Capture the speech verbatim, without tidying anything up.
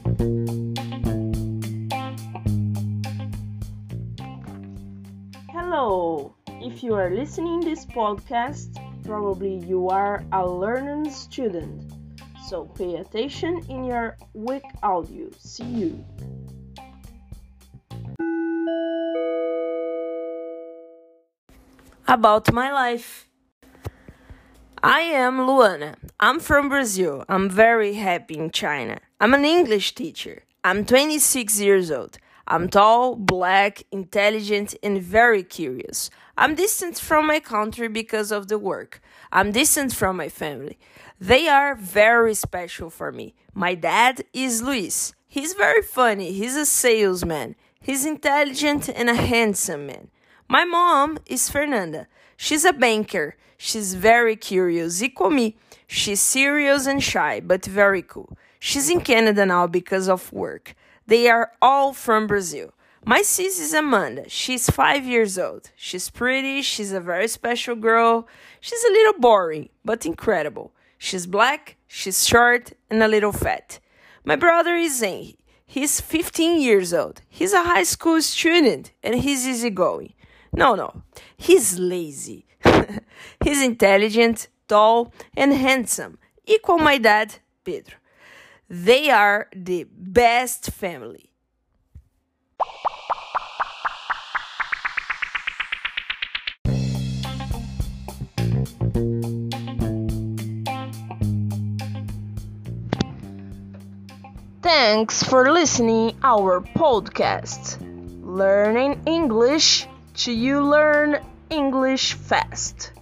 Hello! If you are listening this podcast, probably you are a learning student. So pay attention in your week audio. See you! About my life. I am Luana. I'm from Brazil. I'm very happy in China. I'm an English teacher. I'm twenty-six years old. I'm tall, black, intelligent, and very curious. I'm distant from my country because of the work. I'm distant from my family. They are very special for me. My dad is Luis. He's very funny. He's a salesman. He's intelligent and a handsome man. My mom is Fernanda. She's a banker. She's very curious, equal me. She's serious and shy, but very cool. She's in Canada now because of work. They are all from Brazil. My sis is Amanda. She's five years old. She's pretty. She's a very special girl. She's a little boring, but incredible. She's black, she's short, and a little fat. My brother is Henry. He's fifteen years old. He's a high school student, and he's easygoing. No, no, he's lazy. He's intelligent, tall, and handsome. Equal my dad, Pedro. They are the best family. Thanks for listening our podcast. Learning English till you learn English fast.